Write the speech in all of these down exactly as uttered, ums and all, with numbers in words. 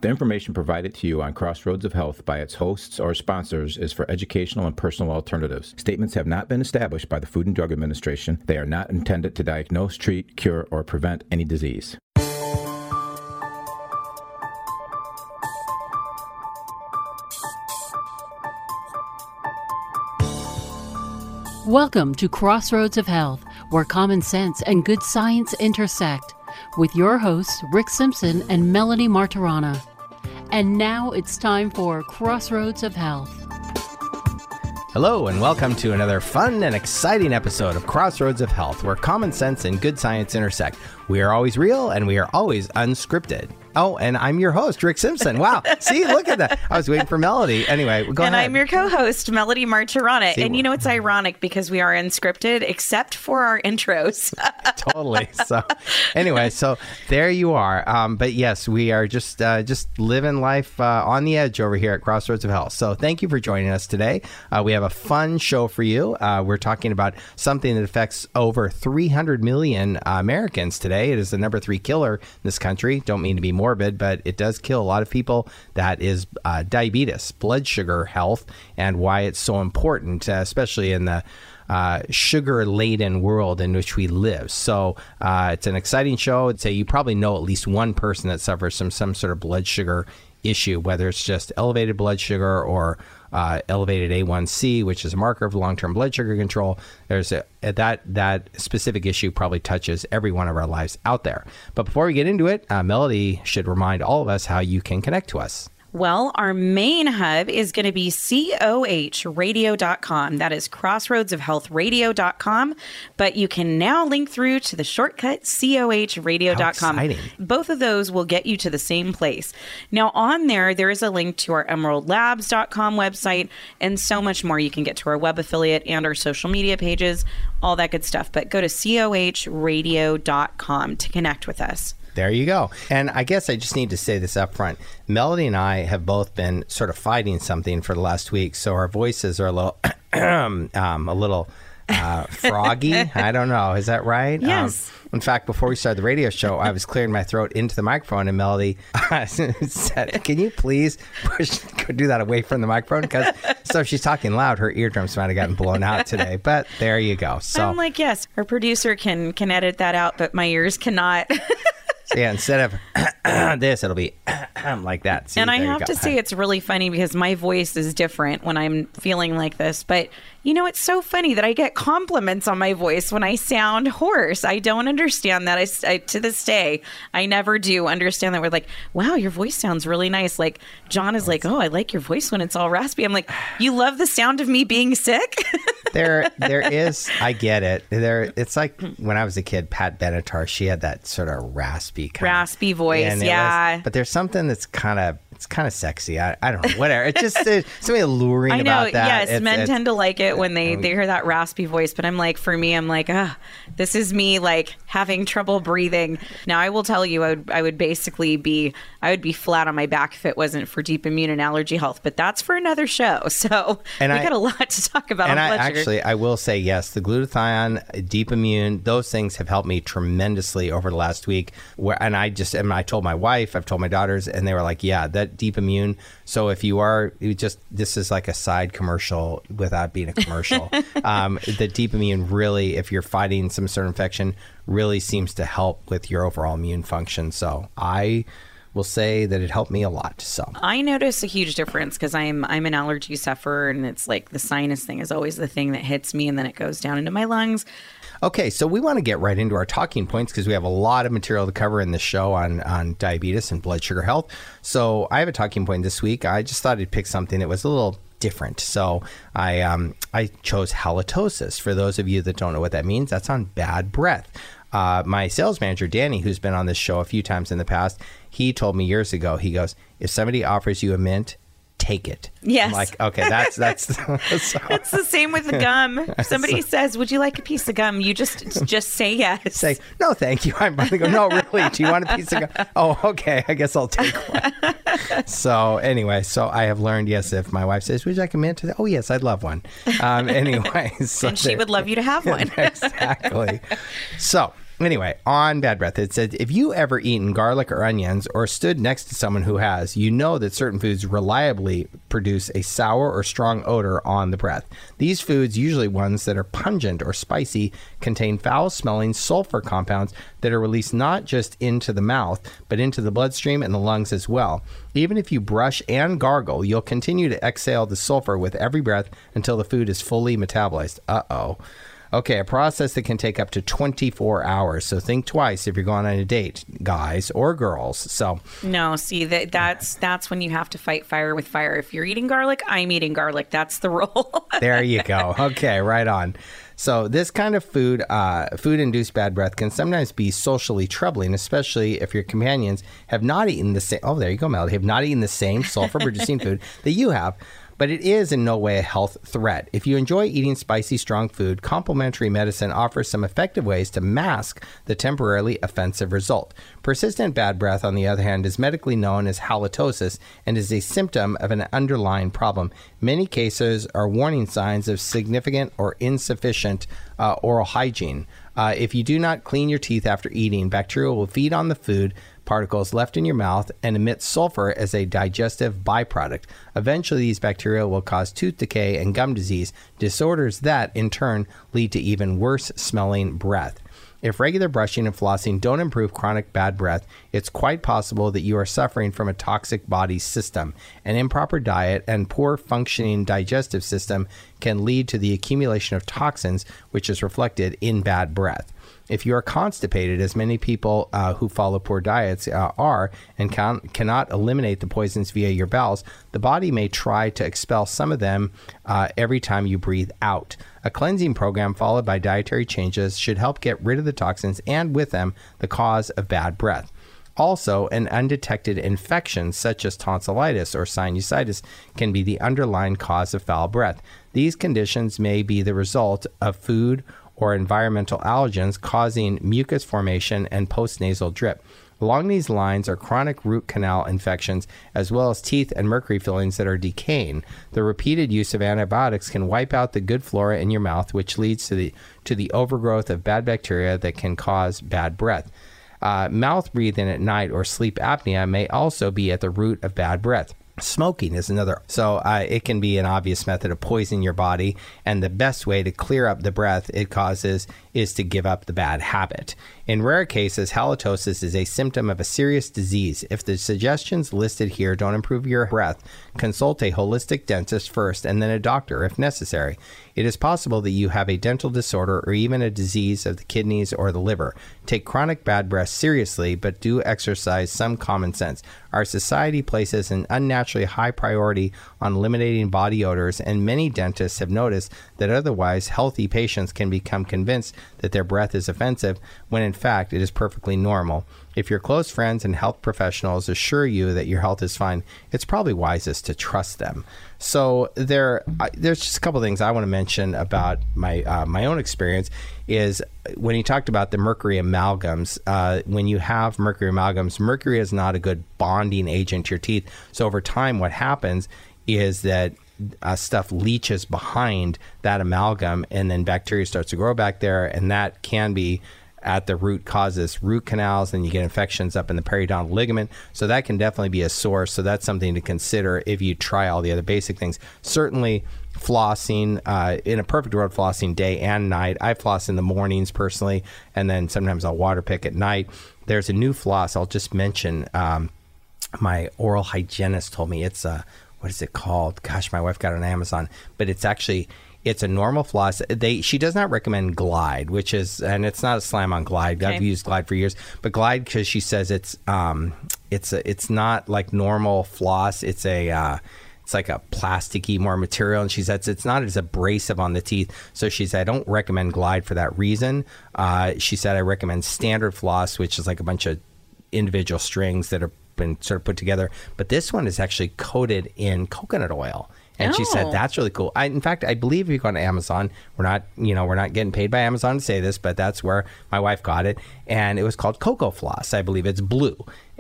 The information provided to you on Crossroads of Health by its hosts or sponsors is for educational and personal alternatives. Statements have not been established by the Food and Drug Administration. They are not intended to diagnose, treat, cure, or prevent any disease. Welcome to Crossroads of Health, where common sense and good science intersect, with your hosts Rick Simpson and Melody Martirana. And now it's time for Crossroads of Health. Hello and welcome to another fun and exciting episode of Crossroads of Health, where common sense and good science intersect. We are always real and we are always unscripted. Oh, and I'm your host, Rick Simpson. Wow. See, look at that. I was waiting for Melody. Anyway, go and ahead. And I'm your co-host, Melody Martirana. See, and you know, it's ironic because we are unscripted, except for our intros. Totally. So anyway, so there you are. Um, but yes, we are just uh, just living life uh, on the edge over here at Crossroads of Health. So thank you for joining us today. Uh, we have a fun show for you. Uh, we're talking about something that affects over three hundred million uh, Americans today. It is the number three killer in this country. Don't mean to be morbid, but it does kill a lot of people. That is uh, diabetes, blood sugar health, and why it's so important, uh, especially in the uh, sugar-laden world in which we live. So uh, it's an exciting show. I'd say you probably know at least one person that suffers from some sort of blood sugar issue, whether it's just elevated blood sugar or uh, elevated A one C, which is a marker of long-term blood sugar control. There's a, that that specific issue probably touches every one of our lives out there. But before we get into it, uh, Melody should remind all of us how you can connect to us. Well, our main hub is going to be C O H radio dot com. That is crossroads of health radio dot com. But you can now link through to the shortcut C O H radio dot com. How exciting. Both of those will get you to the same place. Now, on there, there is a link to our emerald labs dot com website and so much more. You can get to our web affiliate and our social media pages, all that good stuff. But go to C O H radio dot com to connect with us. There you go. And I guess I just need to say this up front. Melody and I have both been sort of fighting something for the last week, so our voices are a little, um, a little uh, froggy. I don't know. Is that right? Yes. Um, in fact, before we started the radio show, I was clearing my throat into the microphone, and Melody said, "Can you please push, do that away from the microphone?" Because so if she's talking loud, her eardrums might have gotten blown out today. But there you go. So I'm like, yes, our producer can can edit that out, but my ears cannot. Yeah, instead of this, it'll be like that. See, and I there have to say it's really funny because my voice is different when I'm feeling like this. But, you know, it's so funny that I get compliments on my voice when I sound hoarse. I don't understand that. I, I to this day, I never do understand that. We're like, wow, your voice sounds really nice. Like, John is like, oh, I like your voice when it's all raspy. I'm like, you love the sound of me being sick? There, there is. I get it. There, it's like when I was a kid, Pat Benatar. She had that sort of raspy, kind raspy voice. of, yeah. Was, but there's something that's kind of, it's kind of sexy. I, I don't know. Whatever. It's just there's something alluring I know. about that. Yes, it's, men it's, tend to like it when they they hear that raspy voice. But I'm like, for me, I'm like, ah, this is me like having trouble breathing. Now, I will tell you, I would I would basically be I would be flat on my back if it wasn't for Deep Immune and Allergy Health. But that's for another show. So and we I, got a lot to talk about. And on I blood sugar. actually, I will say yes. The glutathione, Deep Immune, those things have helped me tremendously over the last week. Where and I just and I told my wife, I've told my daughters, and they were like, yeah, that Deep Immune. So if you are, you just this is like a side commercial without being a commercial. um, the Deep Immune really, if you're fighting some sort of infection, really seems to help with your overall immune function. So I will say that it helped me a lot. So I notice a huge difference because I'm I'm an allergy sufferer, and it's like the sinus thing is always the thing that hits me, and then it goes down into my lungs. Okay, so we want to get right into our talking points because we have a lot of material to cover in this show on, on diabetes and blood sugar health. So I have a talking point this week. I just thought I'd pick something that was a little different. So I um, I chose halitosis. For those of you that don't know what that means, that's on bad breath. Uh, my sales manager, Danny, who's been on this show a few times in the past, he told me years ago, he goes, if somebody offers you a mint, take it. Yes. I'm like, okay, that's that's. so. It's the same with the gum. If somebody says, "Would you like a piece of gum?" You just just say yes. Say no, thank you. I'm about to go. No, really. Do you want a piece of gum? Oh, okay. I guess I'll take one. So anyway, so I have learned yes. If my wife says, "Would you like a mint?" Oh, yes, I'd love one. Um, anyway, so and she would love you to have one. Exactly. So. Anyway, on bad breath, it said, if you ever eaten garlic or onions or stood next to someone who has, you know that certain foods reliably produce a sour or strong odor on the breath. These foods, usually ones that are pungent or spicy, contain foul-smelling sulfur compounds that are released not just into the mouth, but into the bloodstream and the lungs as well. Even if you brush and gargle, you'll continue to exhale the sulfur with every breath until the food is fully metabolized. Uh-oh. Okay, a process that can take up to twenty-four hours. So think twice if you're going on a date, guys or girls. So no, see that that's that's when you have to fight fire with fire. If you're eating garlic, I'm eating garlic. That's the rule. There you go. Okay, right on. So this kind of food, uh, food-induced bad breath can sometimes be socially troubling, especially if your companions have not eaten the same. Oh, there you go, Melody. Have not eaten the same sulfur-producing food that you have. But it is in no way a health threat. If you enjoy eating spicy, strong food, complementary medicine offers some effective ways to mask the temporarily offensive result. Persistent bad breath, on the other hand, is medically known as halitosis and is a symptom of an underlying problem. Many cases are warning signs of significant or insufficient uh, oral hygiene. Uh, if you do not clean your teeth after eating, bacteria will feed on the food particles left in your mouth and emit sulfur as a digestive byproduct. Eventually, these bacteria will cause tooth decay and gum disease, disorders that, in turn, lead to even worse smelling breath. If regular brushing and flossing don't improve chronic bad breath, it's quite possible that you are suffering from a toxic body system. An improper diet and poor functioning digestive system can lead to the accumulation of toxins, which is reflected in bad breath. If you are constipated, as many people uh, who follow poor diets uh, are, and can, cannot eliminate the poisons via your bowels, the body may try to expel some of them uh, every time you breathe out. A cleansing program followed by dietary changes should help get rid of the toxins and, with them, the cause of bad breath. Also, an undetected infection such as tonsillitis or sinusitis can be the underlying cause of foul breath. These conditions may be the result of food or environmental allergens causing mucus formation and postnasal drip. Along these lines are chronic root canal infections, as well as teeth and mercury fillings that are decaying. The repeated use of antibiotics can wipe out the good flora in your mouth, which leads to the to the overgrowth of bad bacteria that can cause bad breath. Uh, mouth breathing at night or sleep apnea may also be at the root of bad breath. Smoking is another. So uh, it can be an obvious method of poisoning your body, and the best way to clear up the breath it causes is to give up the bad habit. In rare cases, halitosis is a symptom of a serious disease. If the suggestions listed here don't improve your breath, consult a holistic dentist first and then a doctor if necessary. It is possible that you have a dental disorder or even a disease of the kidneys or the liver. Take chronic bad breath seriously, but do exercise some common sense. Our society places an unnaturally high priority on eliminating body odors, and many dentists have noticed that otherwise healthy patients can become convinced that their breath is offensive, when in fact it is perfectly normal. If your close friends and health professionals assure you that your health is fine, it's probably wisest to trust them. So there, I, there's just a couple of things I want to mention about my uh, my own experience. Is when you talked about the mercury amalgams, uh, when you have mercury amalgams, mercury is not a good bonding agent to your teeth. So over time, what happens is that uh, stuff leaches behind that amalgam, and then bacteria starts to grow back there, and that can be at the root causes root canals, and you get infections up in the periodontal ligament. So that can definitely be a source. So that's something to consider if you try all the other basic things. Certainly flossing, uh, in a perfect world, flossing day and night. I floss in the mornings personally, and then sometimes I'll water pick at night. There's a new floss I'll just mention. Um, my oral hygienist told me it's a, what is it called? Gosh, my wife got it on Amazon, but it's actually, it's a normal floss. They She does not recommend Glide, which is, and it's not a slam on Glide. Okay. I've used Glide for years, but Glide, because she says it's um it's a, it's not like normal floss. It's a uh, it's like a plasticky more material, and she says it's not as abrasive on the teeth. So she said I don't recommend Glide for that reason. Uh, she said I recommend standard floss, which is like a bunch of individual strings that have been sort of put together. But this one is actually coated in coconut oil. And oh. she said, that's really cool. I, in fact, I believe if you go on Amazon, we're not, you know, we're not getting paid by Amazon to say this, but that's where my wife got it. And it was called Cocoa Floss. I believe it's blue.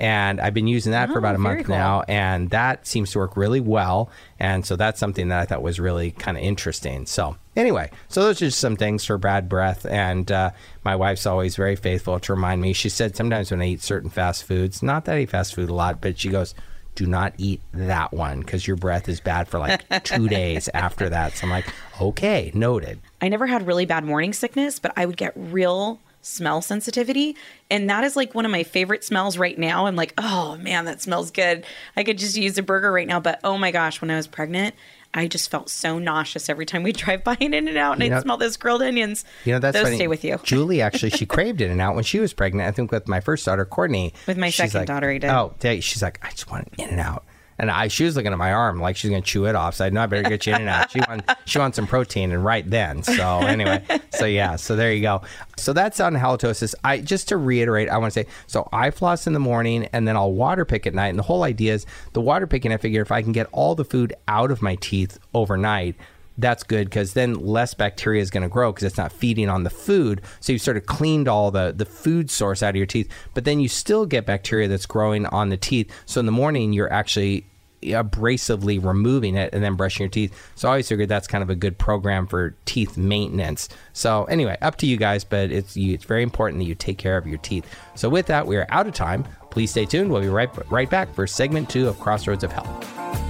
And I've been using that Oh, for about a very month cool. now, and that seems to work really well. And so that's something that I thought was really kind of interesting. So anyway, so those are just some things for bad breath. And uh, my wife's always very faithful to remind me. She said sometimes when I eat certain fast foods, not that I eat fast food a lot, but she goes, do not eat that one because your breath is bad for like two days after that. So I'm like, okay, noted. I never had really bad morning sickness, but I would get real smell sensitivity. And that is like one of my favorite smells right now. I'm like, oh man, that smells good. I could just use a burger right now. But oh my gosh, when I was pregnant, I just felt so nauseous every time we drive by an In-N-Out and You know- I'd smell those grilled onions. You know, that's Those funny. stay with you. Julie, actually, she craved In-N-Out when she was pregnant. I think with my first daughter, Courtney. With my She's second like, daughter, I did. Oh, they- she's like, I just want an In-N-Out. And I, she was looking at my arm like she's going to chew it off. So I know I better get you In-N-Out. She wants, she wants some protein, and right then. So anyway, so yeah, so there you go. So that's on halitosis. I just to reiterate, I want to say, so I floss in the morning, and then I'll water pick at night. And the whole idea is the water picking. I figure if I can get all the food out of my teeth overnight, that's good because then less bacteria is going to grow because it's not feeding on the food. So you've sort of cleaned all the, the food source out of your teeth, but then you still get bacteria that's growing on the teeth. So in the morning, you're actually abrasively removing it and then brushing your teeth. So I always figured that's kind of a good program for teeth maintenance. So anyway, up to you guys, but it's you, it's very important that you take care of your teeth. So with that, we are out of time. Please stay tuned. We'll be right, right back for segment two of Crossroads of Health.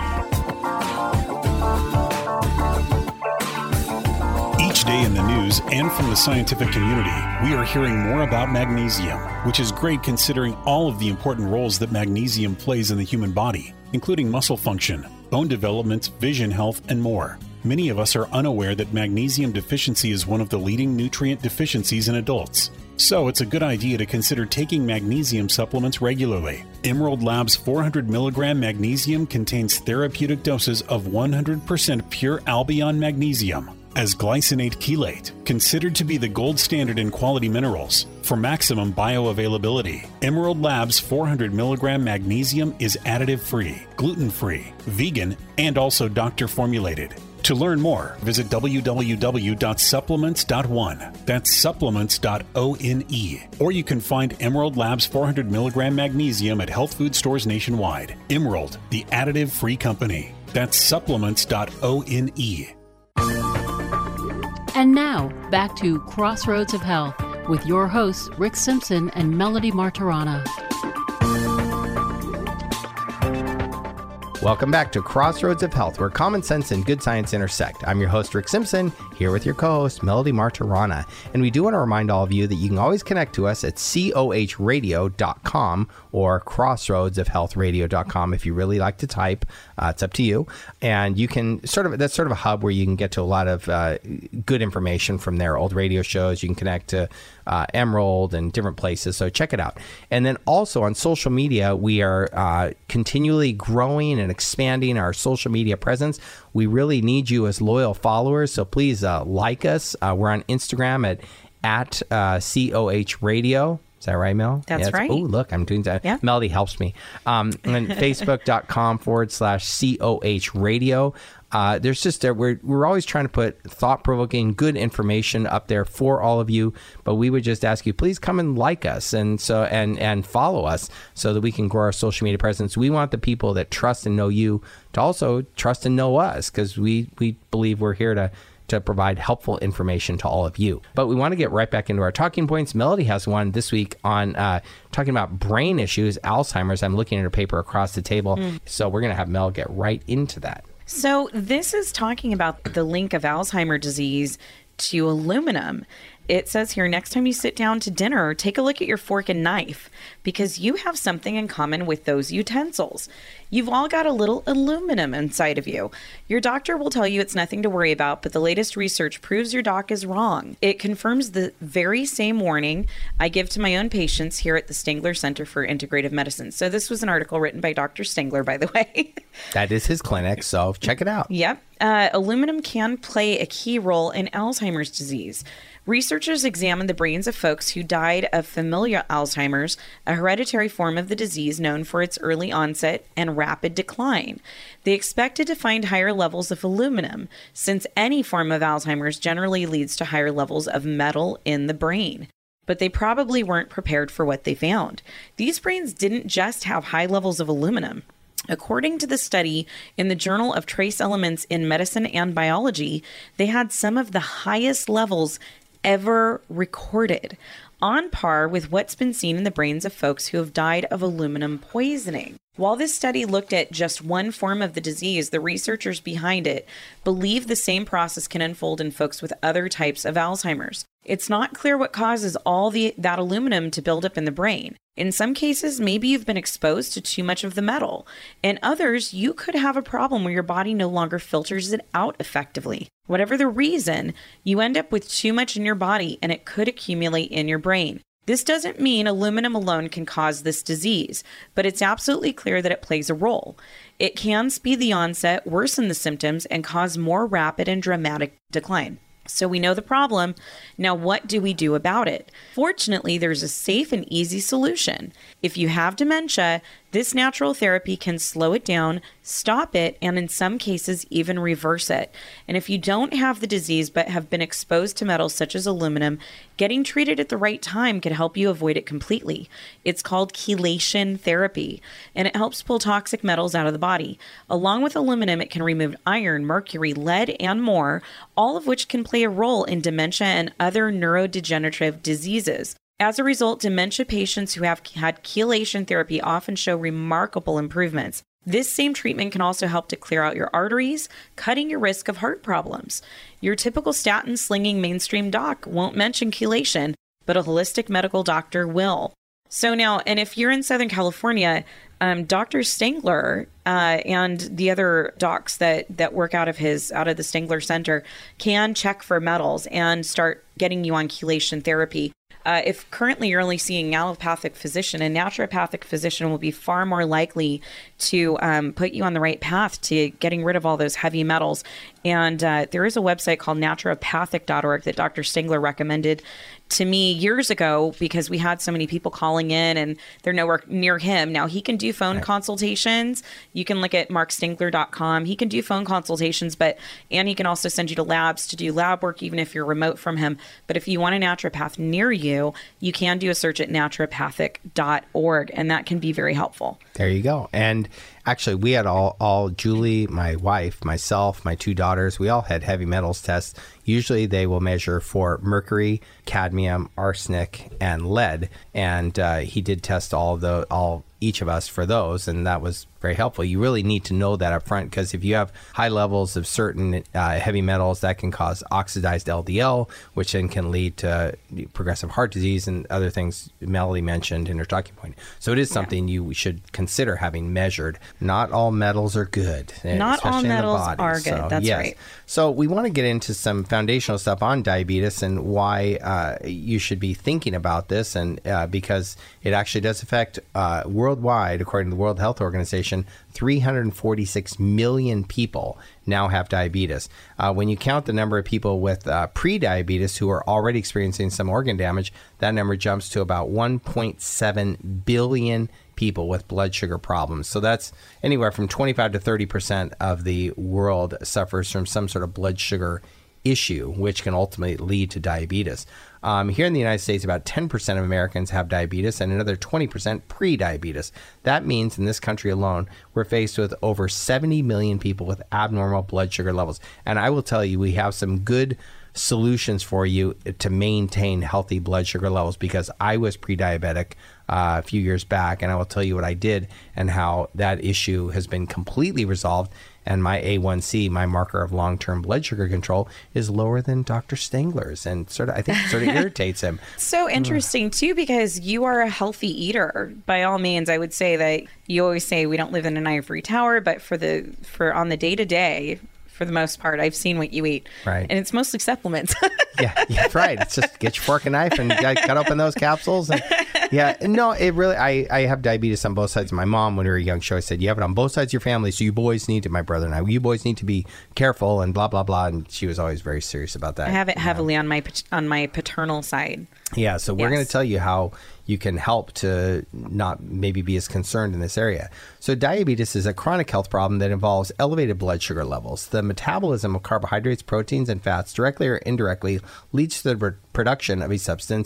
Each day in the news and from the scientific community, we are hearing more about magnesium, which is great considering all of the important roles that magnesium plays in the human body, including muscle function, bone development, vision health, and more. Many of us are unaware that magnesium deficiency is one of the leading nutrient deficiencies in adults. So it's a good idea to consider taking magnesium supplements regularly. Emerald Labs four hundred milligram magnesium contains therapeutic doses of one hundred percent pure Albion magnesium as glycinate chelate, considered to be the gold standard in quality minerals. For maximum bioavailability, Emerald Labs four hundred milligram magnesium is additive-free, gluten-free, vegan, and also doctor-formulated. To learn more, visit w w w dot supplements dot one. That's supplements dot one. Or you can find Emerald Labs four hundred milligram magnesium at health food stores nationwide. Emerald, the additive-free company. That's supplements dot one. And now, back to Crossroads of Health with your hosts, Rick Simpson and Melody Martirana. Welcome back to Crossroads of Health, where common sense and good science intersect. I'm your host, Rick Simpson, here with your co-host, Melody Martirana. And we do want to remind all of you that you can always connect to us at C O H radio dot com or crossroads of health radio dot com if you really like to type. Uh, it's up to you. And you can sort of, that's sort of a hub where you can get to a lot of uh, good information from their old radio shows. You can connect to uh, Emerald and different places. So check it out. And then also on social media, we are uh, continually growing and expanding our social media presence. We really need you as loyal followers. So please uh, like us. Uh, we're on Instagram at, at uh, C O H radio. Is that right, Mel? That's right. Oh, look, I'm doing that. Yeah. Melody helps me. Um, and facebook.com forward slash COH radio. Uh, there's just, a, we're, we're always trying to put thought-provoking, good information up there for all of you, but we would just ask you, please come and like us and so and, and follow us so that we can grow our social media presence. We want the people that trust and know you to also trust and know us because we, we believe we're here to to provide helpful information to all of you. But we want to get right back into our talking points. Melody has one this week on uh, talking about brain issues, Alzheimer's. I'm looking at her paper across the table. Mm. So we're going to have Mel get right into that. So this is talking about the link of Alzheimer's disease to aluminum. It says here, next time you sit down to dinner, take a look at your fork and knife because you have something in common with those utensils. You've all got a little aluminum inside of you. Your doctor will tell you it's nothing to worry about, but the latest research proves your doc is wrong. It confirms the very same warning I give to my own patients here at the Stengler Center for Integrative Medicine. So this was an article written by Doctor Stengler, by the way. That is his clinic, so check it out. Yep. Uh, aluminum can play a key role in Alzheimer's disease. Researchers examined the brains of folks who died of familial Alzheimer's, a hereditary form of the disease known for its early onset and rapid decline. They expected to find higher levels of aluminum, since any form of Alzheimer's generally leads to higher levels of metal in the brain. but they probably weren't prepared for what they found. These brains didn't just have high levels of aluminum. According to the study in the Journal of Trace Elements in Medicine and Biology, they had some of the highest levels ever recorded, on par with what's been seen in the brains of folks who have died of aluminum poisoning. While this study looked at just one form of the disease, the researchers behind it believe the same process can unfold in folks with other types of Alzheimer's. It's not clear what causes all the that aluminum to build up in the brain. In some cases, maybe you've been exposed to too much of the metal. In others, you could have a problem where your body no longer filters it out effectively. Whatever the reason, you end up with too much in your body and it could accumulate in your brain. This doesn't mean aluminum alone can cause this disease, but it's absolutely clear that it plays a role. It can speed the onset, worsen the symptoms, and cause more rapid and dramatic decline. So we know the problem. Now, what do we do about it? Fortunately, there's a safe and easy solution. If you have dementia, this natural therapy can slow it down, stop it, and in some cases, even reverse it. And if you don't have the disease but have been exposed to metals such as aluminum, getting treated at the right time can help you avoid it completely. It's called chelation therapy, and it helps pull toxic metals out of the body. Along with aluminum, it can remove iron, mercury, lead, and more, all of which can play a role in dementia and other neurodegenerative diseases. As a result, dementia patients who have had chelation therapy often show remarkable improvements. This same treatment can also help to clear out your arteries, cutting your risk of heart problems. Your typical statin-slinging mainstream doc won't mention chelation, but a holistic medical doctor will. So now, and if you're in Southern California, um, Doctor Stengler uh, and the other docs that that work out of his out of the Stengler Center can check for metals and start getting you on chelation therapy. Uh, if currently you're only seeing an allopathic physician, a naturopathic physician will be far more likely to um, put you on the right path to getting rid of all those heavy metals. And uh, there is a website called naturopathic dot org that Doctor Stengler recommended to me years ago because we had so many people calling in and they're nowhere near him. Now he can do phone right. consultations. You can look at mark stengler dot com. He can do phone consultations, but and he can also send you to labs to do lab work even if you're remote from him. But if you want a naturopath near you, you can do a search at naturopathic dot org, and that can be very helpful. There you go. And actually, we had all, all Julie, my wife, myself, my two daughters, we all had heavy metals tests. Usually they will measure for mercury, cadmium, arsenic, and lead. And uh, he did test all of the, all each of us for those, and that was very helpful. You really need to know that up front, because if you have high levels of certain uh, heavy metals, that can cause oxidized L D L, which then can lead to progressive heart disease and other things Melody mentioned in her talking point. So it is something yeah. you should consider having measured. Not all metals are good. Not all metals are good. So, That's yes. right. So we want to get into some foundational stuff on diabetes and why uh, you should be thinking about this, and uh, because it actually does affect uh, worldwide, according to the World Health Organization, three hundred forty-six million people now have diabetes. Uh, when you count the number of people with uh, pre-diabetes who are already experiencing some organ damage, that number jumps to about one point seven billion people with blood sugar problems. So that's anywhere from twenty-five to thirty percent of the world suffers from some sort of blood sugar issue, which can ultimately lead to diabetes. Um, here in the United States, about ten percent of Americans have diabetes and another twenty percent pre-diabetes. That means in this country alone, we're faced with over seventy million people with abnormal blood sugar levels. And I will tell you, we have some good solutions for you to maintain healthy blood sugar levels, because I was pre-diabetic uh, a few years back, and I will tell you what I did and how that issue has been completely resolved. And my A one C, my marker of long-term blood sugar control, is lower than Doctor Stengler's, and sort of I think sort of irritates him. So interesting too, because you are a healthy eater. By all means, I would say that you always say we don't live in an ivory tower, but for the for on the day-to-day, for the most part, I've seen what you eat, right? And it's mostly supplements. yeah, yeah, right. It's just get your fork and knife and cut open those capsules. And, yeah, no, it really. I, I have diabetes on both sides. My mom, when we were young, she always said, "You have it on both sides of your family, so you boys need to." My brother and I, you boys need to be careful and blah blah blah. And she was always very serious about that. I have it heavily know? on my on my paternal side. Yeah, so we're yes. going to tell you how you can help to not maybe be as concerned in this area. So diabetes is a chronic health problem that involves elevated blood sugar levels. The metabolism of carbohydrates, proteins, and fats directly or indirectly leads to the production of a substance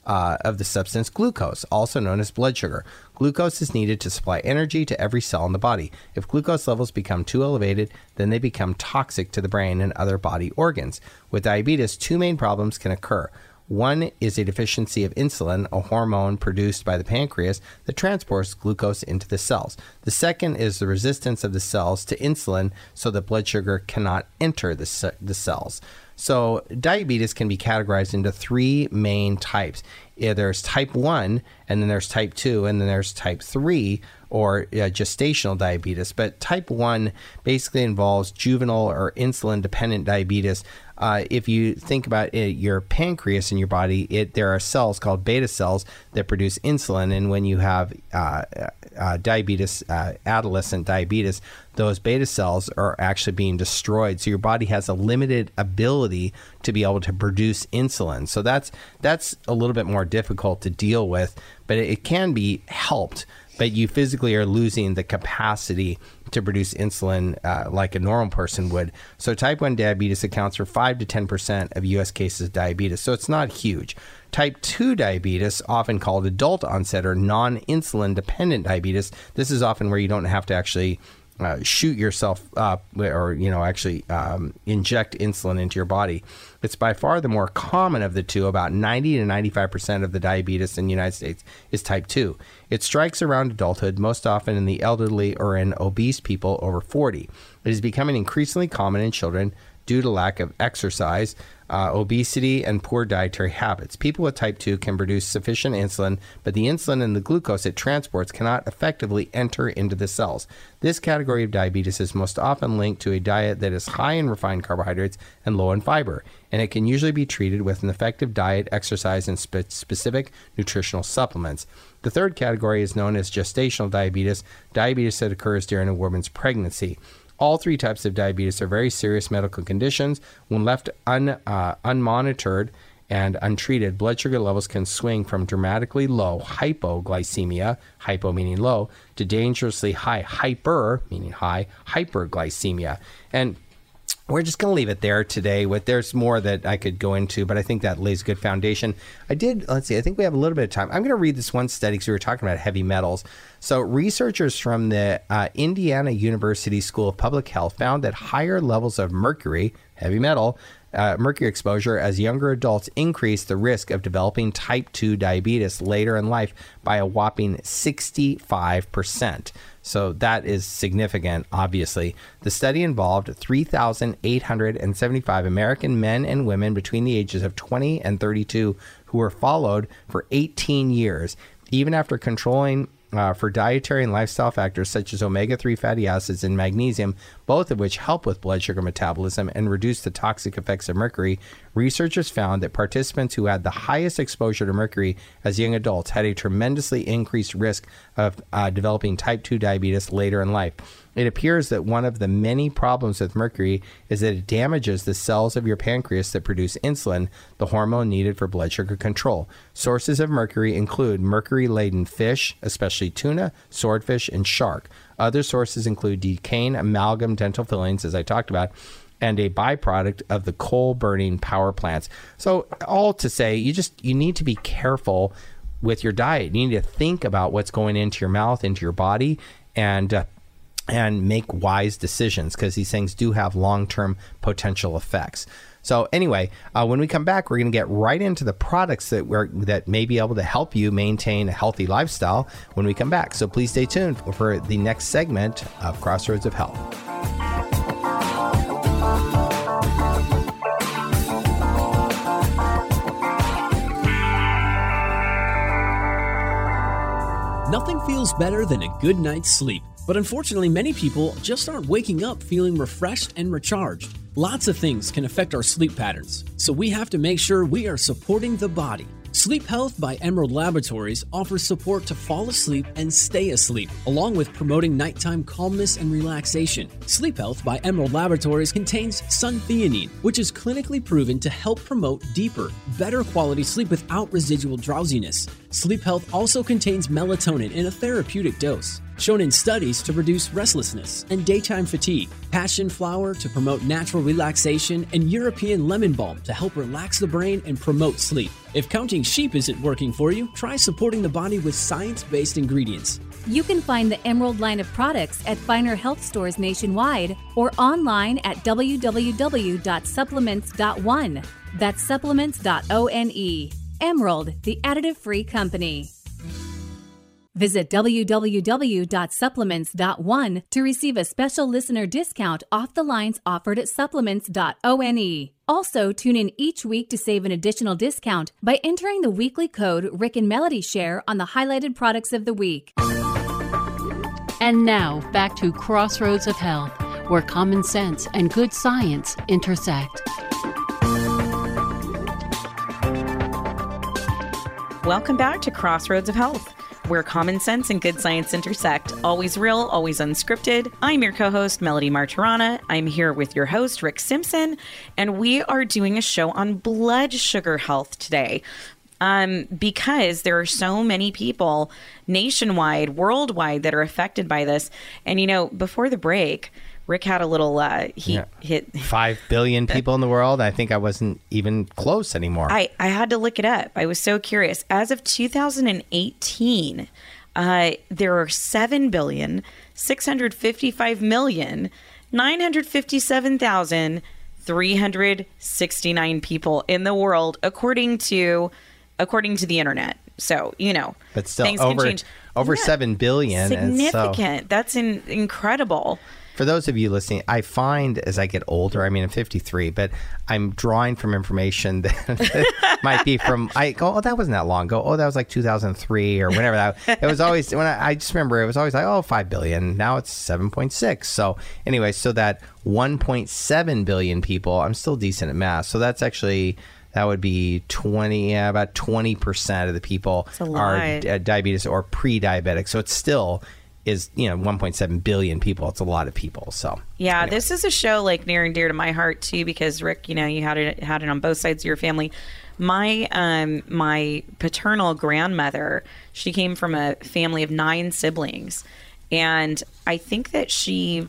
uh, of the substance glucose, also known as blood sugar. Glucose is needed to supply energy to every cell in the body. If glucose levels become too elevated, then they become toxic to the brain and other body organs. With diabetes, two main problems can occur. One is a deficiency of insulin, a hormone produced by the pancreas that transports glucose into the cells. The second is the resistance of the cells to insulin, so that blood sugar cannot enter the, ce- the cells. So diabetes can be categorized into three main types. Yeah, there's type one, and then there's type two, and then there's type three, or uh, gestational diabetes. But type one basically involves juvenile or insulin-dependent diabetes. Uh, if you think about it, your pancreas in your body, it there are cells called beta cells that produce insulin. And when you have uh, uh, diabetes, uh, adolescent diabetes, those beta cells are actually being destroyed. So your body has a limited ability to be able to produce insulin. So that's that's a little bit more difficult to deal with, but it, it can be helped. But you physically are losing the capacity to produce insulin uh, like a normal person would. So type one diabetes accounts for five to ten percent of U S cases of diabetes. So it's not huge. Type two diabetes, often called adult onset or non-insulin dependent diabetes, this is often where you don't have to actually Uh, shoot yourself up or, you know, actually um, inject insulin into your body. It's by far the more common of the two. About ninety to ninety-five percent of the diabetes in the United States is type two. It strikes around adulthood, most often in the elderly or in obese people over forty. It is becoming increasingly common in children due to lack of exercise, uh, obesity, and poor dietary habits. People with type two can produce sufficient insulin, but the insulin and the glucose it transports cannot effectively enter into the cells. This category of diabetes is most often linked to a diet that is high in refined carbohydrates and low in fiber, and it can usually be treated with an effective diet, exercise, and spe- specific nutritional supplements. The third category is known as gestational diabetes, diabetes that occurs during a woman's pregnancy. All three types of diabetes are very serious medical conditions. When left un, uh, unmonitored and untreated, blood sugar levels can swing from dramatically low hypoglycemia, hypo meaning low, to dangerously high hyper, meaning high, hyperglycemia. And we're just going to leave it there today. With there's more that I could go into, but I think that lays a good foundation. I did, let's see, I think we have a little bit of time. I'm going to read this one study because we were talking about heavy metals. So researchers from the uh, Indiana University School of Public Health found that higher levels of mercury, heavy metal, uh, mercury exposure as younger adults increase the risk of developing type two diabetes later in life by a whopping sixty-five percent. So that is significant, obviously. The study involved three thousand eight hundred seventy-five American men and women between the ages of twenty and thirty-two who were followed for eighteen years. Even after controlling uh, for dietary and lifestyle factors such as omega three fatty acids and magnesium, both of which help with blood sugar metabolism and reduce the toxic effects of mercury, researchers found that participants who had the highest exposure to mercury as young adults had a tremendously increased risk of uh, developing type two diabetes later in life. It appears that one of the many problems with mercury is that it damages the cells of your pancreas that produce insulin, the hormone needed for blood sugar control. Sources of mercury include mercury-laden fish, especially tuna, swordfish, and shark. Other sources include decaying amalgam dental fillings, as I talked about, and a byproduct of the coal-burning power plants. So all to say, you just you need to be careful with your diet. You need to think about what's going into your mouth, into your body, and uh, and make wise decisions, because these things do have long-term potential effects. So anyway, uh, when we come back, we're going to get right into the products that we're, that may be able to help you maintain a healthy lifestyle when we come back. So please stay tuned for the next segment of Crossroads of Health. Nothing feels better than a good night's sleep. But unfortunately, many people just aren't waking up feeling refreshed and recharged. Lots of things can affect our sleep patterns, so we have to make sure we are supporting the body. Sleep Health by Emerald Laboratories offers support to fall asleep and stay asleep, along with promoting nighttime calmness and relaxation. Sleep Health by Emerald Laboratories contains suntheanine, which is clinically proven to help promote deeper, better quality sleep without residual drowsiness. Sleep Health also contains melatonin in a therapeutic dose. shown in studies to reduce restlessness and daytime fatigue, passion flower to promote natural relaxation, and European lemon balm to help relax the brain and promote sleep. If counting sheep isn't working for you, try supporting the body with science-based ingredients. You can find the Emerald line of products at finer health stores nationwide or online at w w w dot supplements dot one. That's supplements dot one. Emerald, the additive-free company. Visit w w w dot supplements dot one to receive a special listener discount off the lines offered at supplements dot one. Also, tune in each week to save an additional discount by entering the weekly code Rick and Melody Share on the highlighted products of the week. And now, back to Crossroads of Health, where common sense and good science intersect. Welcome back to Crossroads of Health, where common sense and good science intersect. Always real, always unscripted. I'm your co-host, Melody Martirana. I'm here with your host, Rick Simpson, and we are doing a show on blood sugar health today. Um, because there are so many people nationwide, worldwide, that are affected by this. And, you know, before the break, Rick had a little, uh, he Yeah. hit Five billion people in the world. I think I wasn't even close anymore. I, I had to look it up. I was so curious. As of two thousand eighteen, uh, there are seven billion, six hundred fifty-five million, nine hundred fifty-seven thousand, three hundred sixty-nine people in the world, according to according to the internet. So, you know, but still things over can change. over Yeah. seven billion. Significant. And so, That's in, incredible. for those of you listening, I find as I get older, I mean, I'm fifty-three, but I'm drawing from information that might be from, I go, oh, that wasn't that long ago. Oh, that was like two thousand three or whatever. That, it was always, when I, I just remember it was always like, oh, five billion. Now it's seven point six. So anyway, so that one point seven billion people, I'm still decent at math. So that's actually, that would be twenty, yeah, about twenty percent of the people a are lot. d- diabetes or pre-diabetic. So it's still is, you know, one point seven billion people. It's a lot of people. So Yeah, anyway. this is a show like near and dear to my heart too, because Rick, you know, you had it had it on both sides of your family. My um my paternal grandmother, she came from a family of nine siblings, and I think that she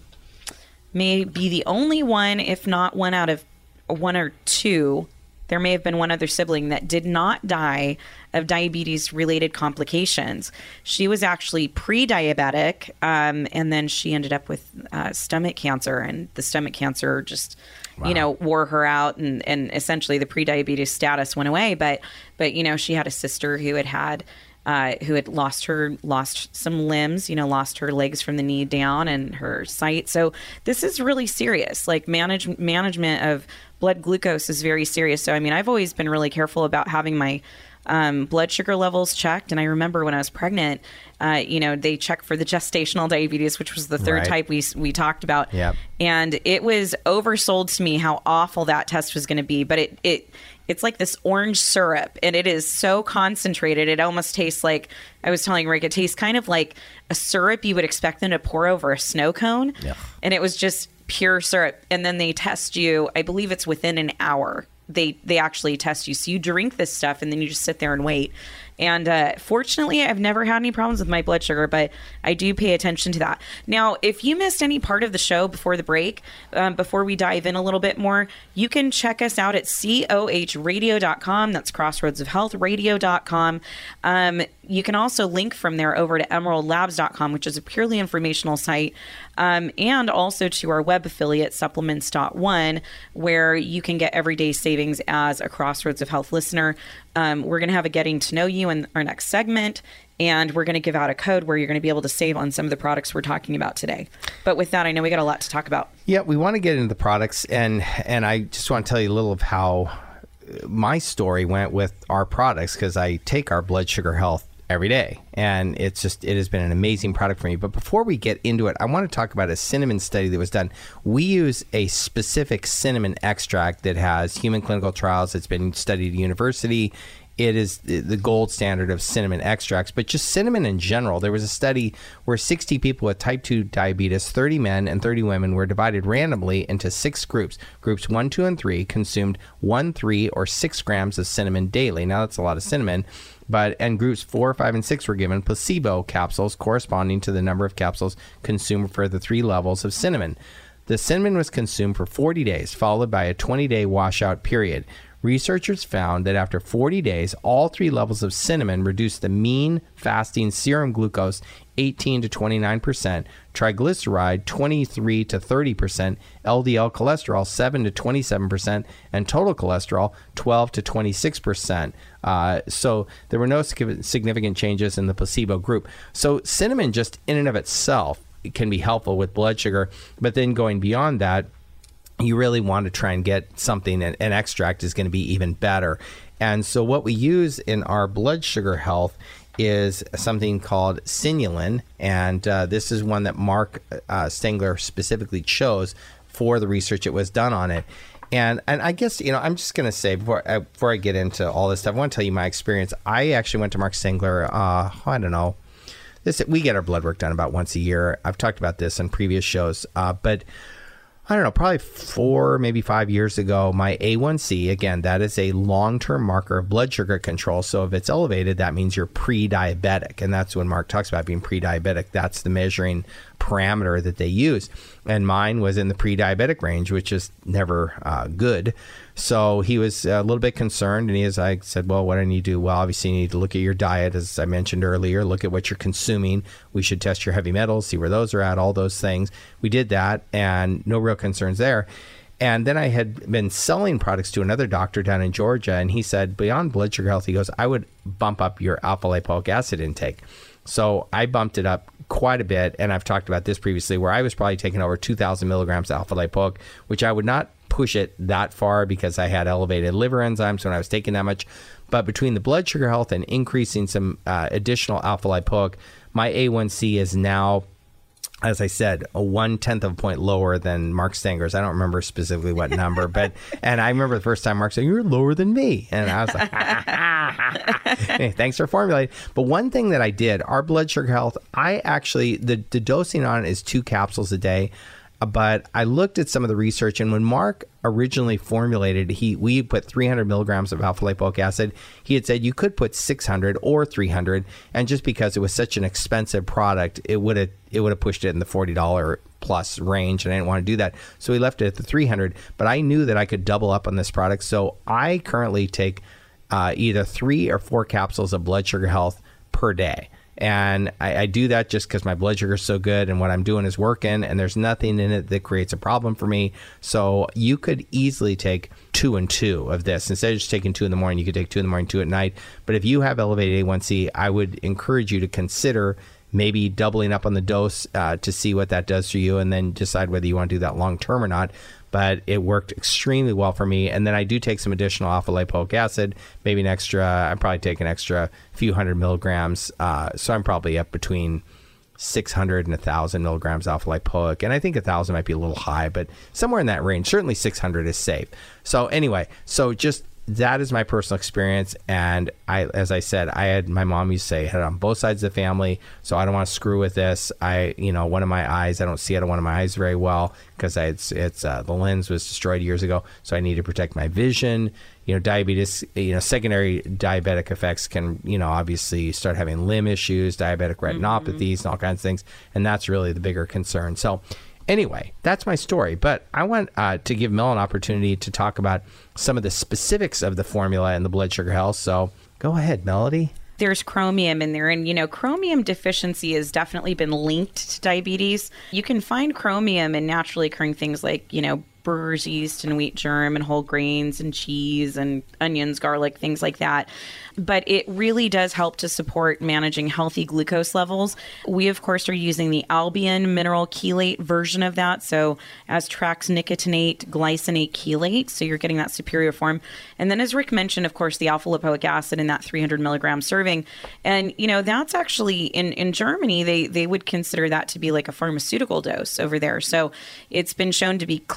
may be the only one, if not one out of one or two. There may have been one other sibling that did not die of diabetes-related complications. She was actually pre-diabetic, um, and then she ended up with uh, stomach cancer, and the stomach cancer just, you know, wore her out, and, and essentially the pre-diabetes status went away. But, but you know, she had a sister who had had Uh, who had lost her, lost some limbs, you know, lost her legs from the knee down and her sight. So this is really serious. Like manage, management of blood glucose is very serious. So, I mean, I've always been really careful about having my um, blood sugar levels checked. And I remember when I was pregnant, uh, you know, they checked for the gestational diabetes, which was the third Right. type we we talked about. Yep. And it was oversold to me how awful that test was going to be. But it, it, it's like this orange syrup, and it is so concentrated. It almost tastes like, I was telling Rick, it tastes kind of like a syrup you would expect them to pour over a snow cone. Yeah. And it was just pure syrup. And then they test you, I believe it's within an hour. They, they actually test you. So you drink this stuff, and then you just sit there and wait. And uh, fortunately, I've never had any problems with my blood sugar, but I do pay attention to that. Now, if you missed any part of the show before the break, um, before we dive in a little bit more, you can check us out at C O H radio dot com. That's crossroads of health radio dot com. Um, you can also link from there over to emerald labs dot com, which is a purely informational site, um, and also to our web affiliate, supplements dot one, where you can get everyday savings as a Crossroads of Health listener. Um, we're going to have a getting to know you in our next segment, and we're going to give out a code where you're going to be able to save on some of the products we're talking about today. But with that, I know we got a lot to talk about. Yeah, we want to get into the products, and and I just want to tell you a little of how my story went with our products, because I take our blood sugar health every day, and it's just, it has been an amazing product for me. But before we get into it, I want to talk about a cinnamon study that was done. We use a specific cinnamon extract that has human clinical trials. It's been studied at university it is the gold standard of cinnamon extracts, but just cinnamon in general. There was a study where sixty people with type two diabetes, thirty men and thirty women, were divided randomly into six groups. Groups one, two, and three consumed one, three, or six grams of cinnamon daily. Now, that's a lot of cinnamon. But and groups four, five, and six were given placebo capsules corresponding to the number of capsules consumed for the three levels of cinnamon. The cinnamon was consumed for forty days, followed by a twenty-day washout period. Researchers found that after forty days, all three levels of cinnamon reduced the mean fasting serum glucose eighteen to twenty-nine percent, triglyceride twenty-three to thirty percent, L D L cholesterol seven to twenty-seven percent, and total cholesterol twelve to twenty-six percent. Uh, so there were no significant changes in the placebo group. So cinnamon just in and of itself can be helpful with blood sugar, but then going beyond that, you really want to try and get something, an, an extract is going to be even better. And so what we use in our blood sugar health is something called Sinulin, and uh, this is one that Mark uh, Stengler specifically chose for the research that was done on it. And and I guess, you know, I'm just going to say, before I, before I get into all this stuff, I want to tell you my experience. I actually went to Mark Stengler, uh, I don't know, this we get our blood work done about once a year. I've talked about this on previous shows, uh, but I don't know, probably four, maybe five years ago, my A one C, again, that is a long-term marker of blood sugar control. So if it's elevated, that means you're pre-diabetic. And that's when Mark talks about being pre-diabetic. That's the measuring parameter that they use. And mine was in the pre-diabetic range, which is never uh, good. So he was a little bit concerned, and he is, I said, well, what do I need to do? Well, obviously you need to look at your diet, as I mentioned earlier, look at what you're consuming. We should test your heavy metals, see where those are at, all those things. We did that, and no real concerns there. And then I had been selling products to another doctor down in Georgia, and he said, beyond blood sugar health, he goes, I would bump up your alpha lipoic acid intake. So I bumped it up quite a bit, and I've talked about this previously, where I was probably taking over two thousand milligrams of alpha lipoic, which I would not push it that far because I had elevated liver enzymes when I was taking that much. But between the blood sugar health and increasing some uh, additional alpha lipoic, my A one C is now, as I said, a one-tenth of a point lower than Mark Stengler's. I don't remember specifically what number, but, and I remember the first time Mark said, you're lower than me. And I was like, hey, thanks for formulating. But one thing that I did, our blood sugar health, I actually, the, the dosing on it is two capsules a day. But I looked at some of the research, and when Mark originally formulated, he we put three hundred milligrams of alpha lipoic acid. He had said you could put six hundred or three hundred, and just because it was such an expensive product, it would have it would have pushed it in the forty dollars plus range, and I didn't want to do that. So he left it at the three hundred, but I knew that I could double up on this product. So I currently take uh, either three or four capsules of blood sugar health per day. And I, I do that just because my blood sugar is so good and what I'm doing is working, and there's nothing in it that creates a problem for me. So you could easily take two and two of this. Instead of just taking two in the morning, you could take two in the morning, two at night. But if you have elevated A one C, I would encourage you to consider maybe doubling up on the dose uh, to see what that does for you, and then decide whether you want to do that long term or not. But it worked extremely well for me. And then I do take some additional alpha lipoic acid, maybe an extra, I probably take an extra few hundred milligrams. Uh, so I'm probably up between six hundred and one thousand milligrams alpha lipoic. And I think one thousand might be a little high, but somewhere in that range. Certainly six hundred is safe. So anyway, so just that is my personal experience. And I, as I said, I had, my mom used to say, I had it on both sides of the family, so I don't want to screw with this. I, you know, one of my eyes, I don't see out of one of my eyes very well because I, it's, it's, uh, the lens was destroyed years ago. So I need to protect my vision. You know, diabetes, you know, secondary diabetic effects can, you know, obviously start having limb issues, diabetic retinopathies, mm-hmm. and all kinds of things. And that's really the bigger concern. So anyway, that's my story. But I want uh, to give Mel an opportunity to talk about some of the specifics of the formula and the blood sugar health. So go ahead, Melody. There's chromium in there. And, you know, chromium deficiency has definitely been linked to diabetes. You can find chromium in naturally occurring things like, you know, brewer's yeast and wheat germ and whole grains and cheese and onions, garlic, things like that. But it really does help to support managing healthy glucose levels. We, of course, are using the Albion mineral chelate version of that. So as tracks nicotinate, glycinate, chelate. So you're getting that superior form. And then as Rick mentioned, of course, the alpha lipoic acid in that three hundred milligram serving. And, you know, that's actually in, in Germany, they, they would consider that to be like a pharmaceutical dose over there. So it's been shown to be clinically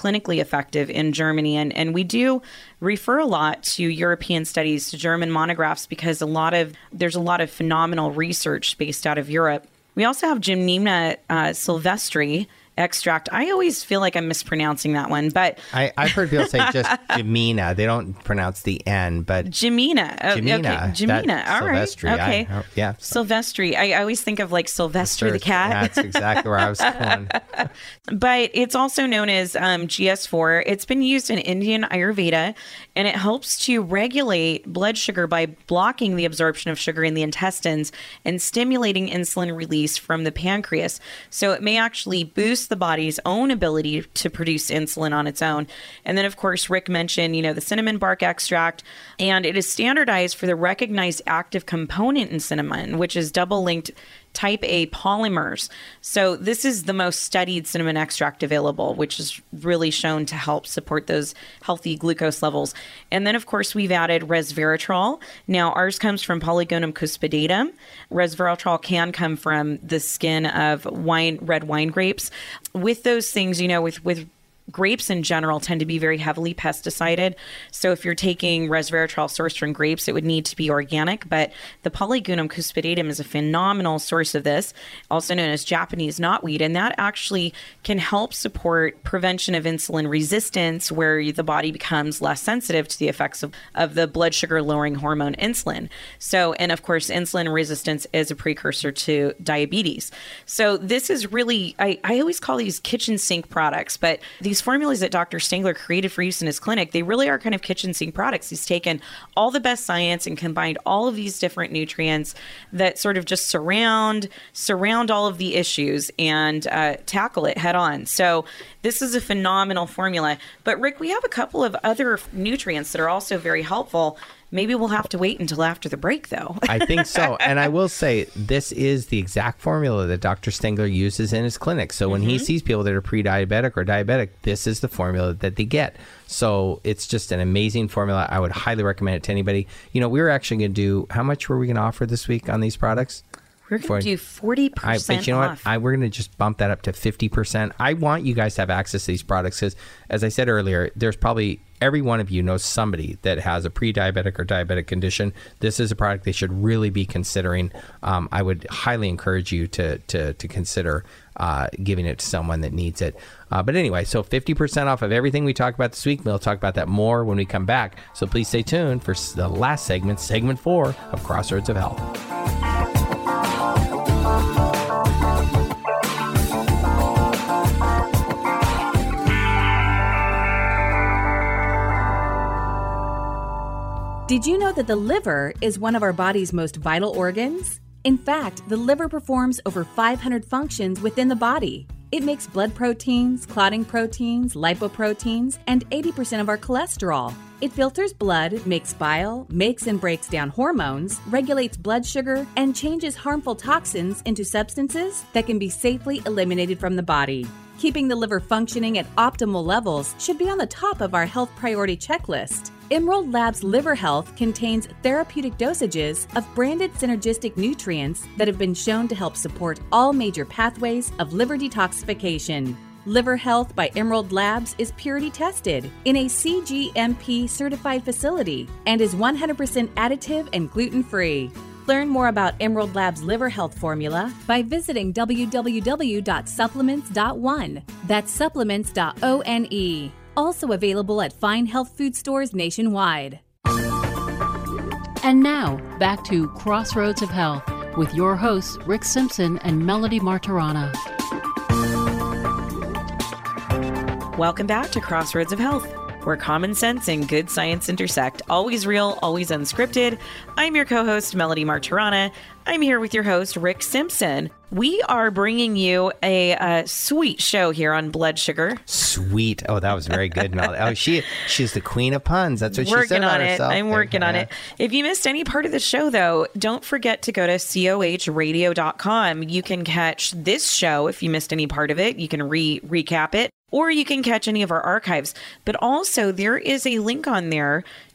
effective in Germany. And, and we do refer a lot to European studies, to German monographs, because a lot of there's a lot of phenomenal research based out of Europe. We also have Gymnema uh, sylvestri extract. I always feel like I'm mispronouncing that one, but I, I've heard people say just Gymnema. They don't pronounce the N, but Gymnema. Oh, Gymnema. Okay. Gymnema. All right. Sylvestri. Okay. I, yeah. Sylvestri. I, I always think of like Sylvester the cat. That's exactly where I was going. But it's also known as um, G S four. It's been used in Indian Ayurveda, and it helps to regulate blood sugar by blocking the absorption of sugar in the intestines and stimulating insulin release from the pancreas. So it may actually boost the body's own ability to produce insulin on its own. And then, of course, Rick mentioned, you know, the cinnamon bark extract, and it is standardized for the recognized active component in cinnamon, which is double-linked type A polymers. So this is the most studied cinnamon extract available, which is really shown to help support those healthy glucose levels. And then, of course, we've added resveratrol. Now, ours comes from Polygonum cuspidatum. Resveratrol can come from the skin of wine, red wine grapes. With those things, you know, with, with grapes in general tend to be very heavily pesticided. So if you're taking resveratrol sourced from grapes, it would need to be organic. But the Polygonum cuspidatum is a phenomenal source of this, also known as Japanese knotweed. And that actually can help support prevention of insulin resistance, where the body becomes less sensitive to the effects of, of the blood sugar lowering hormone insulin. So, and of course, insulin resistance is a precursor to diabetes. So this is really, I, I always call these kitchen sink products, but these formulas that Doctor Stengler created for use in his clinic, they really are kind of kitchen sink products. He's taken all the best science and combined all of these different nutrients that sort of just surround surround all of the issues and uh, tackle it head on. So this is a phenomenal formula. But Rick, we have a couple of other nutrients that are also very helpful. Maybe we'll have to wait until after the break, though. I think so. And I will say, this is the exact formula that Doctor Stengler uses in his clinic. So when mm-hmm. he sees people that are pre-diabetic or diabetic, this is the formula that they get. So it's just an amazing formula. I would highly recommend it to anybody. You know, we were actually going to do, how much were we going to offer this week on these products? We're going to do forty percent I, but you know off. what? I, we're going to just bump that up to fifty percent. I want you guys to have access to these products because, as I said earlier, there's probably every one of you knows somebody that has a pre-diabetic or diabetic condition. This is a product they should really be considering. Um, I would highly encourage you to to, to consider uh, giving it to someone that needs it. Uh, but anyway, so fifty percent off of everything we talked about this week. We'll talk about that more when we come back. So please stay tuned for the last segment, segment four of Crossroads of Health. Did you know that the liver is one of our body's most vital organs? In fact, the liver performs over five hundred functions within the body. It makes blood proteins, clotting proteins, lipoproteins, and eighty percent of our cholesterol. It filters blood, makes bile, makes and breaks down hormones, regulates blood sugar, and changes harmful toxins into substances that can be safely eliminated from the body. Keeping the liver functioning at optimal levels should be on the top of our health priority checklist. Emerald Labs Liver Health contains therapeutic dosages of branded synergistic nutrients that have been shown to help support all major pathways of liver detoxification. Liver Health by Emerald Labs is purity tested in a C G M P certified facility and is one hundred percent additive and gluten-free. Learn more about Emerald Labs Liver Health Formula by visiting w w w dot supplements dot one. That's supplements dot one. Also available at fine health food stores nationwide. And now, back to Crossroads of Health with your hosts, Rick Simpson and Melody Martirana. Welcome back to Crossroads of Health, where common sense and good science intersect. Always real, always unscripted. I'm your co-host, Melody Martirana. I'm here with your host, Rick Simpson. We are bringing you a, a sweet show here on blood sugar. Sweet. Oh, that was very good, Melody. Oh, she she's the queen of puns. That's what working she said on about it. herself. I'm working on it. If you missed any part of the show, though, don't forget to go to C O H radio dot com. You can catch this show if you missed any part of it. You can re recap it, or you can catch any of our archives. But also, there is a link on there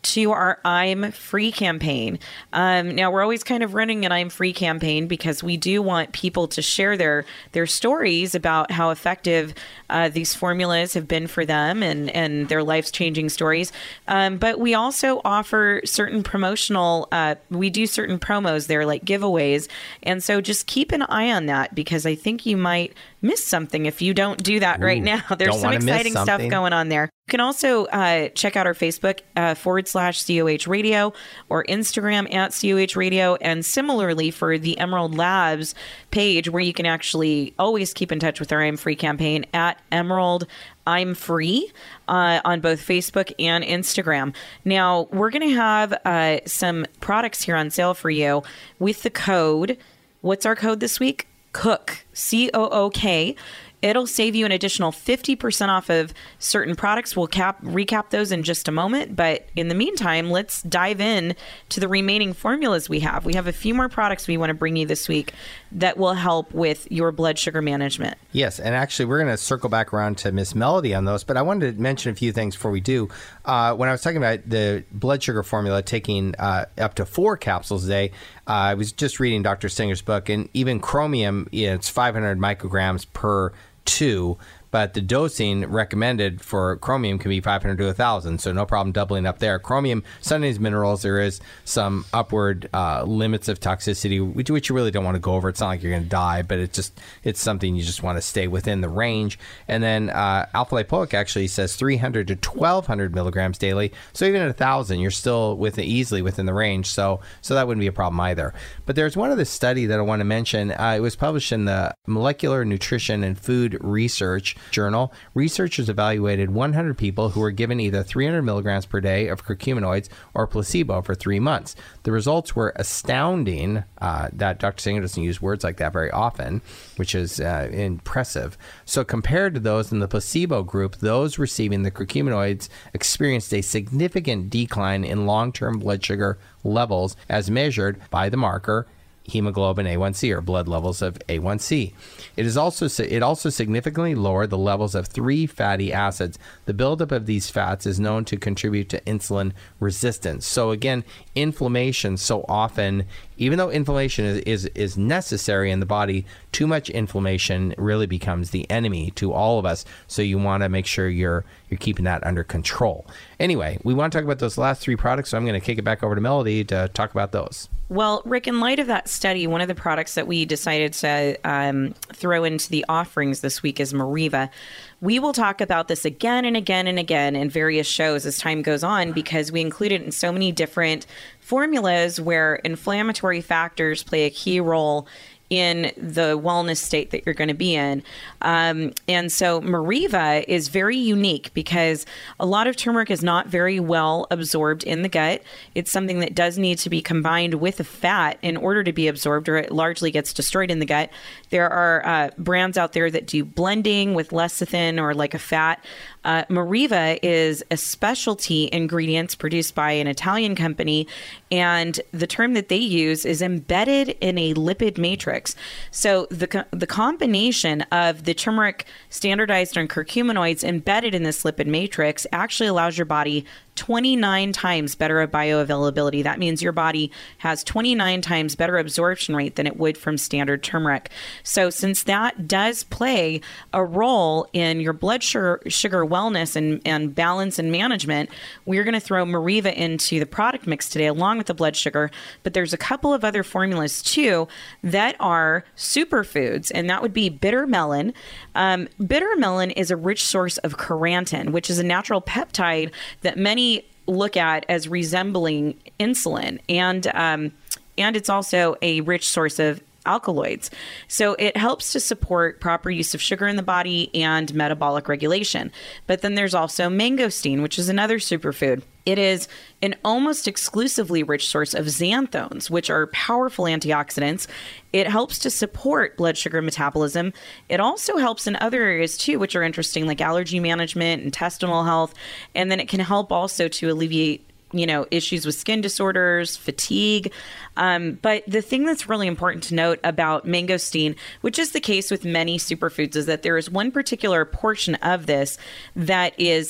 to our I'm Free campaign. Um, now, we're always kind of running an I'm Free campaign because we do want people to share their their stories about how effective uh, these formulas have been for them and, and their life's changing stories. Um, but we also offer certain promotional, uh, we do certain promos there, like giveaways. And so just keep an eye on that, because I think you might miss something if you don't do that. Ooh, right now. There's some exciting stuff going on there. You can also uh, check out our Facebook uh, forward slash C O H Radio or Instagram at C O H Radio. And similarly for the Emerald Labs page, where you can actually always keep in touch with our I'm Free campaign at Emerald I'm Free uh, on both Facebook and Instagram. Now, we're going to have uh, some products here on sale for you with the code. What's our code this week? Cook, C O O K. It'll save you an additional fifty percent off of certain products. We'll cap recap those in just a moment. But in the meantime, let's dive in to the remaining formulas we have. We have a few more products we want to bring you this week that will help with your blood sugar management. Yes, and actually we're going to circle back around to Miss Melody on those, but I wanted to mention a few things before we do. Uh, when I was talking about the blood sugar formula, taking uh, up to four capsules a day, uh, I was just reading Doctor Singer's book, and even chromium, you know, it's five hundred micrograms per two, but the dosing recommended for chromium can be five hundred to one thousand, so no problem doubling up there. Chromium, some of these minerals, there is some upward uh, limits of toxicity, which, which you really don't want to go over. It's not like you're going to die, but it's just it's something you just want to stay within the range. And then uh, alpha-lipoic actually says three hundred to twelve hundred milligrams daily, so even at one thousand, you're still within, easily within the range, so so that wouldn't be a problem either. But there's one other study that I want to mention. Uh, it was published in the Molecular Nutrition and Food Research Journal. Researchers evaluated one hundred people who were given either three hundred milligrams per day of curcuminoids or placebo for three months. The results were astounding. Uh, that Doctor Singer doesn't use words like that very often, which is uh, impressive. So compared to those in the placebo group, those receiving the curcuminoids experienced a significant decline in long-term blood sugar levels as measured by the marker hemoglobin A one C, or blood levels of A one C. It is also it also significantly lowered the levels of three fatty acids. The buildup of these fats is known to contribute to insulin resistance. So again, inflammation so often, even though inflammation is, is, is necessary in the body, too much inflammation really becomes the enemy to all of us. So you want to make sure you're you're keeping that under control. Anyway, we want to talk about those last three products, so I'm going to kick it back over to Melody to talk about those. Well, Rick, in light of that study, one of the products that we decided to um, throw into the offerings this week is Meriva. We will talk about this again and again and again in various shows as time goes on, because we include it in so many different formulas where inflammatory factors play a key role in the wellness state that you're going to be in. Um, and so Meriva is very unique because a lot of turmeric is not very well absorbed in the gut. It's something that does need to be combined with a fat in order to be absorbed, or it largely gets destroyed in the gut. There are uh, brands out there that do blending with lecithin or like a fat. Uh, Meriva is a specialty ingredients produced by an Italian company, and the term that they use is embedded in a lipid matrix. So the co- the combination of the turmeric standardized on curcuminoids embedded in this lipid matrix actually allows your body twenty-nine times better bioavailability. That means your body has twenty-nine times better absorption rate than it would from standard turmeric. So since that does play a role in your blood sugar, sugar wellness and, and balance and management, we're going to throw Meriva into the product mix today along with the blood sugar. But there's a couple of other formulas too that are superfoods, and that would be bitter melon. Um, bitter melon is a rich source of charantin, which is a natural peptide that many look at as resembling insulin, and um, and it's also a rich source of alkaloids. So it helps to support proper use of sugar in the body and metabolic regulation. But then there's also mangosteen, which is another superfood. It is an almost exclusively rich source of xanthones, which are powerful antioxidants. It helps to support blood sugar metabolism. It also helps in other areas too, which are interesting, like allergy management, intestinal health. And then it can help also to alleviate, you know, issues with skin disorders, fatigue. Um, but the thing that's really important to note about mangosteen, which is the case with many superfoods, is that there is one particular portion of this that is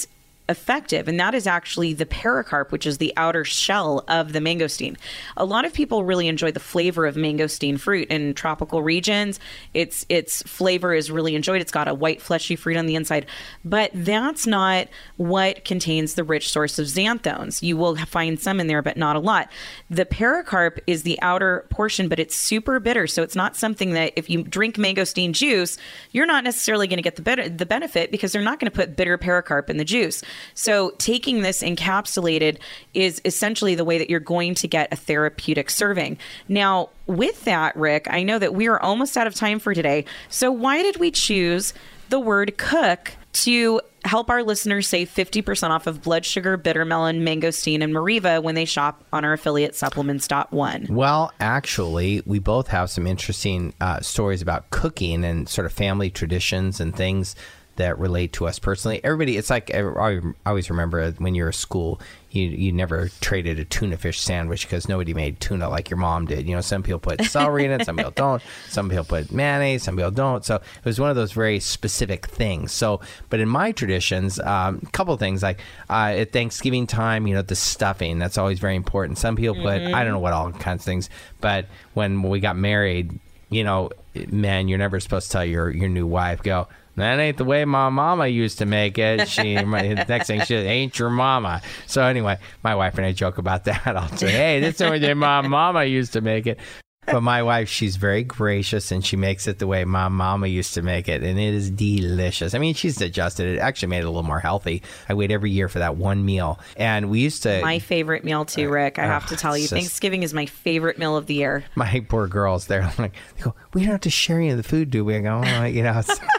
effective, and that is actually the pericarp, which is the outer shell of the mangosteen. A lot of people really enjoy the flavor of mangosteen fruit in tropical regions. Its its flavor is really enjoyed. It's got a white fleshy fruit on the inside, but that's not what contains the rich source of xanthones. You will find some in there, but not a lot. The pericarp is the outer portion, but it's super bitter, so it's not something that if you drink mangosteen juice, you're not necessarily going to get the better, the benefit, because they're not going to put bitter pericarp in the juice. So taking this encapsulated is essentially the way that you're going to get a therapeutic serving. Now, with that, Rick, I know that we are almost out of time for today. So why did we choose the word cook to help our listeners save fifty percent off of blood sugar, bitter melon, mangosteen, and Mariva when they shop on our affiliate supplements dot one? Well, actually, we both have some interesting uh, stories about cooking and sort of family traditions and things that relate to us personally. Everybody, it's like, I always remember when you were at school, you you never traded a tuna fish sandwich because nobody made tuna like your mom did. You know, some people put celery in it, some people don't. Some people put mayonnaise, some people don't. So it was one of those very specific things. So, but in my traditions, um, a couple of things, like uh, at Thanksgiving time, you know, the stuffing, that's always very important. Some people put, mm-hmm. I don't know what all kinds of things, but when we got married, you know, man, you're never supposed to tell your, your new wife, go, that ain't the way my mama used to make it. She, my, the next thing she said, ain't your mama. So anyway, my wife and I joke about that. I'll say, hey, this is the way my mama used to make it. But my wife, she's very gracious, and she makes it the way my mama used to make it, and it is delicious. I mean, she's adjusted it. Actually made it a little more healthy. I wait every year for that one meal. And we used to... My favorite meal too, Rick. I uh, have to tell you. just, Thanksgiving is my favorite meal of the year. My poor girls, they're like, they go, we don't have to share any of the food, do we? I go, oh, you know, it's...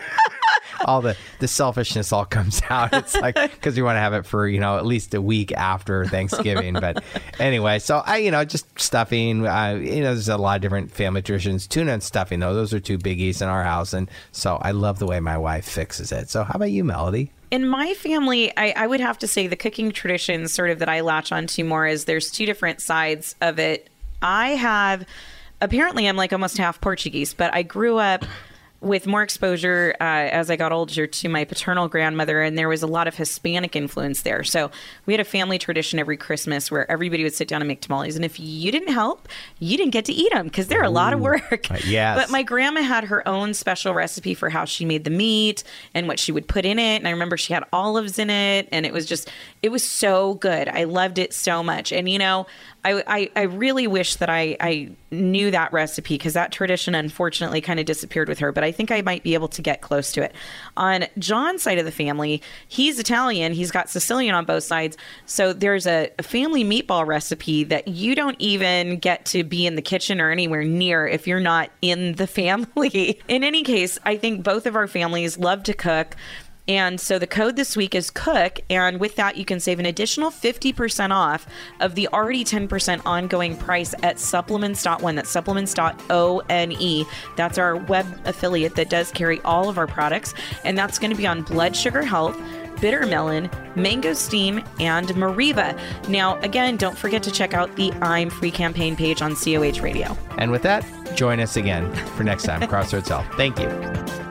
all the, the selfishness all comes out. It's like, because we want to have it for, you know, at least a week after Thanksgiving. But anyway, so I, you know, just stuffing, uh, you know, there's a lot of different family traditions. Tuna and stuffing, though, those are two biggies in our house. And so I love the way my wife fixes it. So how about you, Melody? In my family, I, I would have to say the cooking tradition sort of that I latch onto more is there's two different sides of it. I have, apparently I'm like almost half Portuguese, but I grew up with more exposure uh, as I got older to my paternal grandmother, and there was a lot of Hispanic influence there. So we had a family tradition every Christmas where everybody would sit down and make tamales, and if you didn't help, you didn't get to eat them because they're a lot of work. Uh, yes. But my grandma had her own special recipe for how she made the meat and what she would put in it, and I remember she had olives in it, and it was just, it was so good. I loved it so much. And, you know, I, I, I really wish that I, I knew that recipe because that tradition unfortunately kind of disappeared with her, but I think I might be able to get close to it. On John's side of the family, he's Italian. He's got Sicilian on both sides. So there's a, a family meatball recipe that you don't even get to be in the kitchen or anywhere near if you're not in the family. In any case, I think both of our families love to cook. And so the code this week is COOK, and with that, you can save an additional fifty percent off of the already ten percent ongoing price at supplements dot one. That's supplements dot one. That's our web affiliate that does carry all of our products, and that's going to be on blood sugar health, bitter melon, mangosteen, and Mariva. Now, again, don't forget to check out the I'm Free campaign page on C O H Radio. And with that, join us again for next time, Crossroads Health. Thank you.